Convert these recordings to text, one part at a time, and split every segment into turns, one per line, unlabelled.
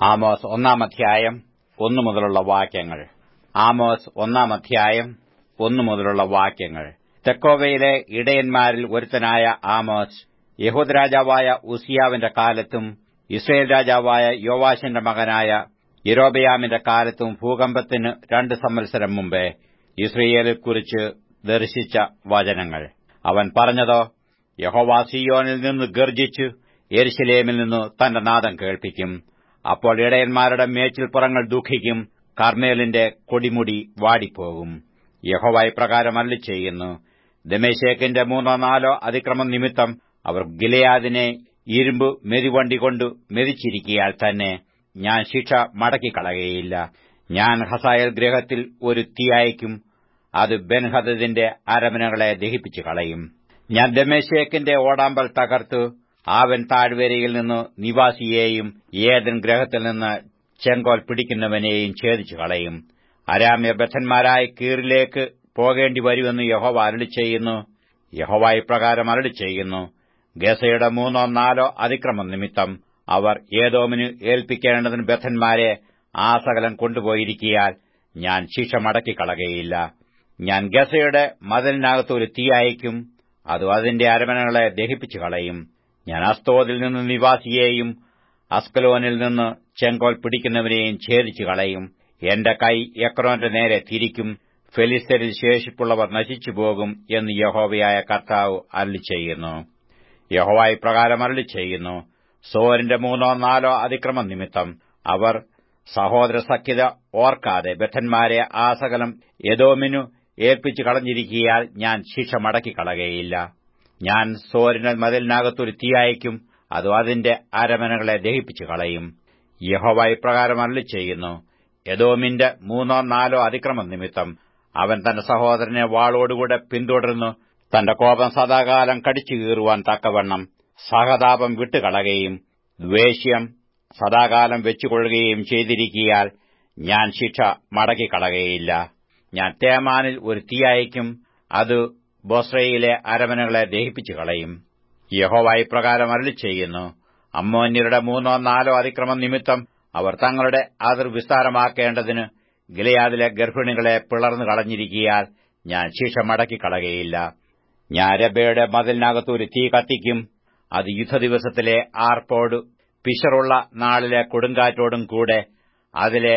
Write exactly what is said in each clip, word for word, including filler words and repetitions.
Amos ഒന്നാം അധ്യായം ഒന്നു മുതലുള്ള വാക്യങ്ങൾ. ആമോസ് ഒന്നാം അധ്യായം ഒന്നു മുതലുള്ള വാക്യങ്ങൾ. തെക്കോവയിലെ ഇടയന്മാരിൽ ഒരുത്തനായ ആമോസ് യഹൂദ രാജാവായ ഉസിയാവിന്റെ കാലത്തും ഇസ്രായേൽ രാജാവായ യോവാശിന്റെ മകനായ യൊരോബെയാമിന്റെ കാലത്തും ഭൂകമ്പത്തിന് രണ്ട് സംവത്സരം മുമ്പേ ഇസ്രായേലിനെക്കുറിച്ച് ദർശിച്ച വചനങ്ങൾ. അവൻ പറഞ്ഞതോ, യഹോവ സീയോനിൽ നിന്ന് ഗർജിച്ച് യെരൂശലേമിൽ നിന്നു തന്റെ നാദം കേൾപ്പിക്കും. അപ്പോൾ ഇടയന്മാരുടെ മേച്ചിൽപ്പുറങ്ങൾ ദുഃഖിക്കും, കർമ്മേലിന്റെ കൊടിമുടി വാടിപ്പോകും. യഹോവ ഇപ്രകാരം അരുളിച്ചെയ്യുന്നു: ദമ്മേശെക്കിന്റെ മൂന്നോ നാലോ അതിക്രമം നിമിത്തം അവർ ഗിലെയാദിനെ ഇരുമ്പ് മെതിവണ്ടികൊണ്ടു മെതിച്ചിരിക്കയാൽ തന്നെ ഞാൻ ശിക്ഷ മടക്കിക്കളകയില്ല. ഞാൻ ഹസായേൽ ഗൃഹത്തിൽ ഒരു തീ അയക്കും, അത് ബെൻഹദദിന്റെ അരമനകളെ ദഹിപ്പിച്ചു കളയും. ഞാൻ ദമ്മേശെക്കിന്റെ ഓടാമ്പൽ തകർത്തു ആവൻ താഴ്വരയിൽ നിന്ന് നിവാസിയെയും ഏദൻ ഗ്രഹത്തിൽ നിന്ന് ചെങ്കോൽ പിടിക്കുന്നവനെയും ഛേദിച്ചു കളയും. അരാമ്യ ബദ്ധന്മാരായ കീറിലേക്ക് പോകേണ്ടി വരുമെന്ന് യഹോവ അരുളിച്ചെയ്യുന്നു. യഹോവ ഇപ്രകാരം അരുളിച്ചെയ്യുന്നു: ഗസയുടെ മൂന്നോ നാലോ അതിക്രമം നിമിത്തം അവർ ഏദോമിന് ഏൽപ്പിക്കേണ്ടതിന് ബദ്ധന്മാരെ ആ സകലം കൊണ്ടുപോയിരിക്കയാൽ ഞാൻ ശിക്ഷ മടക്കിക്കളകയില്ല. ഞാൻ ഗസയുടെ മതിലിനകത്ത് ഒരു തീ അയക്കും, അത് അതിന്റെ അരമനകളെ ദഹിപ്പിച്ചു കളയും. ഞാൻ അസ്തോദിൽ നിന്ന് നിവാസിയെയും അസ്കലോനിൽ നിന്ന് ചെങ്കോൽ പിടിക്കുന്നവനെയും ഛേദിച്ചു കളയും. എന്റെ കൈ എക്രോന്റെ നേരെ തിരിക്കും, ഫെലിസ്ത്യരിൽ ശേഷിപ്പുള്ളവർ നശിച്ചുപോകും എന്ന് യഹോവയായ കർത്താവ് അരുളിച്ചെയ്യുന്നു. യഹോവ ഇപ്രകാരം അരുളിച്ചെയ്യുന്നു: സോരിന്റെ മൂന്നോ നാലോ അതിക്രമം നിമിത്തം അവർ സഹോദര സഖ്യത ഓർക്കാതെ ബദ്ധന്മാരെ ആ സകലം എദോമിനു ഏൽപ്പിച്ചു കളഞ്ഞിരിക്കയാൽ ഞാൻ ശിക്ഷ മടക്കിക്കളകയില്ല. ഞാൻ സോരിന്റെ മതിലിനകത്തൊരു തീ അയക്കും, അത് അതിന്റെ അരമനകളെ ദഹിപ്പിച്ചു കളയും. യഹോവ ഇപ്രകാരം അരുളിച്ചെയ്യുന്നു: എദോമിന്റെ മൂന്നോ നാലോ അതിക്രമം നിമിത്തം അവൻ തന്റെ സഹോദരനെ വാളോടുകൂടെ പിന്തുടർന്നു തന്റെ കോപം സദാകാലം കടിച്ചു കീറുവാൻ തക്കവണ്ണം സഹതാപം വിട്ടുകളയുകയും ദ്വേഷ്യം സദാകാലം വെച്ചുകൊള്ളുകയും ചെയ്തിരിക്കയാൽ ഞാൻ ശിക്ഷ മടക്കിക്കളകയില്ല. ഞാൻ തേമാനിൽ ഒരു തീ അയക്കും, അത് ബൊസ്രയിലെ അരമനകളെ ദഹിപ്പിച്ചു കളയും. യഹോവ ഇപ്രകാരം അരുളിച്ചെയ്യുന്നു: അമ്മോന്യരുടെ മൂന്നോ നാലോ അതിക്രമം നിമിത്തം അവർ തങ്ങളുടെ അതിർ വിസ്താരമാക്കേണ്ടതിന് ഗിലെയാദിലെ ഗർഭിണികളെ പിളർന്നു കളഞ്ഞിരിക്കയാൽ ഞാൻ ശിക്ഷ മടക്കിക്കളകയില്ല. ഞാൻ രബയുടെ മതിലിനകത്ത് ഒരു തീ കത്തിക്കും, അത് യുദ്ധദിവസത്തിലെ ആർപ്പോട് പിശറുള്ള നാളിലെ കൊടുങ്കാറ്റോടും കൂടെ അതിലെ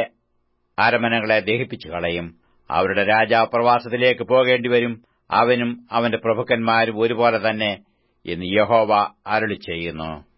അരമനകളെ ദഹിപ്പിച്ചു കളയും. അവരുടെ രാജാവ് പ്രവാസത്തിലേക്ക് പോകേണ്ടിവരും, അവനും അവന്റെ പ്രഭുക്കന്മാരും ഒരുപോലെ തന്നെ എന്ന് യഹോവ അരുളിച്ചെയ്യുന്നു.